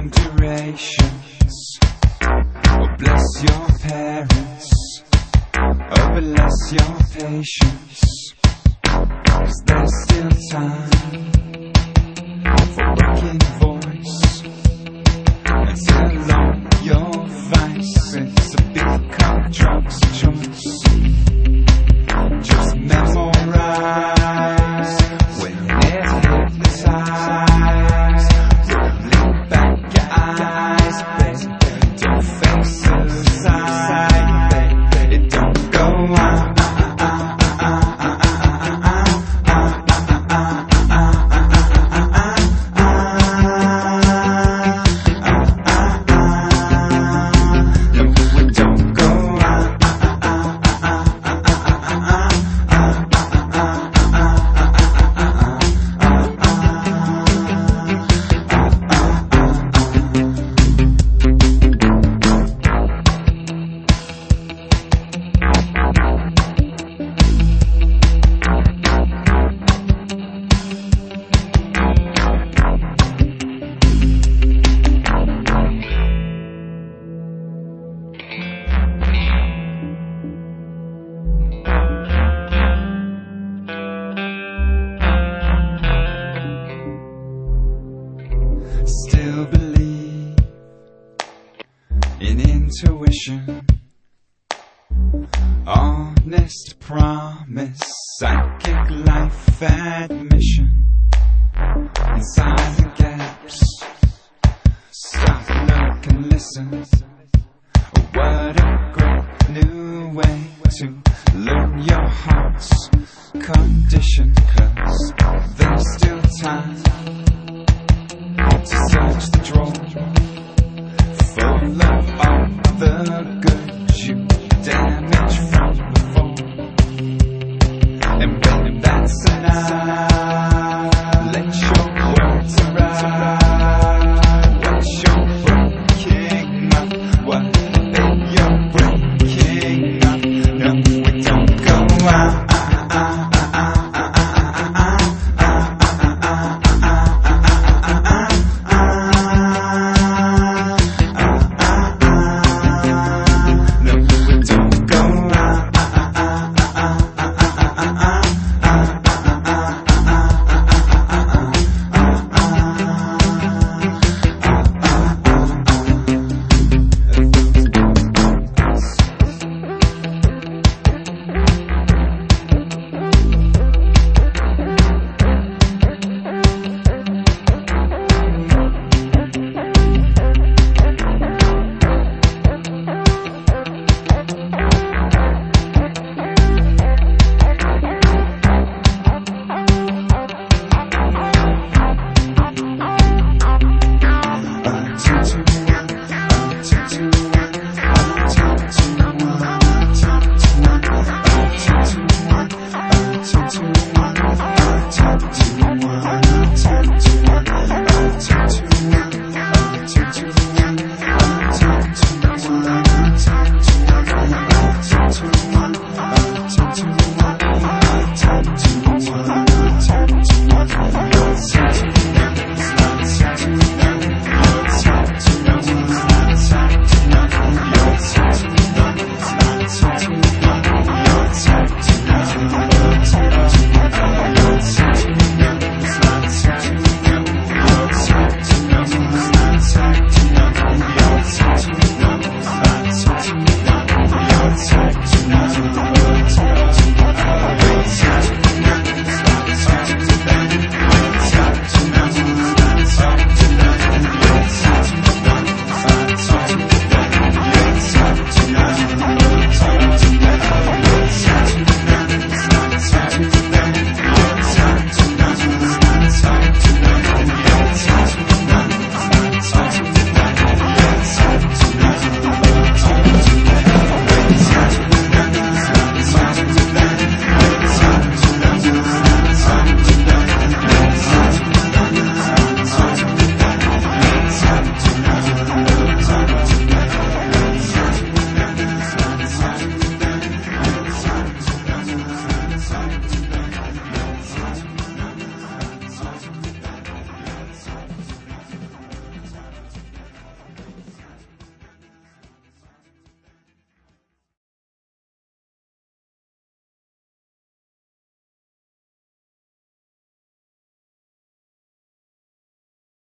durations. Oh, bless your parents. Oh, bless your patience. 'Cause there's still time for working voice. Until all your vices become drugs of choice. Just memorize when it's hypnotized. Rolling back your eyes, baby. Don't face suicide, baby. It don't go on. Still believe in intuition, honest promise, psychic life admission. Inside the gaps, stop, look and listen. What a great new way to learn your heart's condition. 'Cause there's still time to search the drawer full of all the goods you damaged from before. And when that's enough, let your words arrive. What you're breaking up, what you're breaking up. No, it don't go out. To